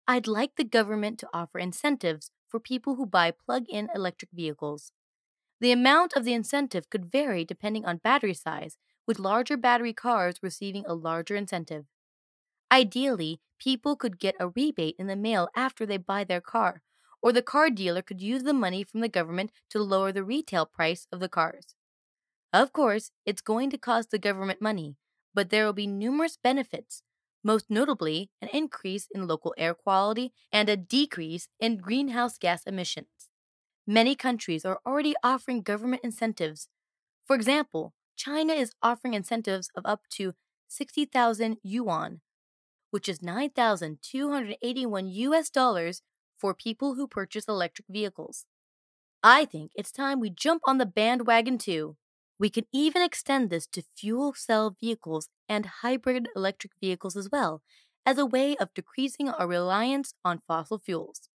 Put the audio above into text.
I'd like the government to offer incentives for people who buy plug in electric vehicles. The amount of the incentive could vary depending on battery size, with larger battery cars receiving a larger incentive. Ideally, people could get a rebate in the mail after they buy their car, or the car dealer could use the money from the government to lower the retail price of the cars. Of course, it's going to cost the government money, but there will be numerous benefits, most notably an increase in local air quality and a decrease in greenhouse gas emissions. Many countries are already offering government incentives. For example, China is offering incentives of up to 60,000 yuan, which is 9,281 US dollars for people who purchase electric vehicles. I think it's time we jump on the bandwagon too. We can even extend this to fuel cell vehicles and hybrid electric vehicles as well, as a way of decreasing our reliance on fossil fuels.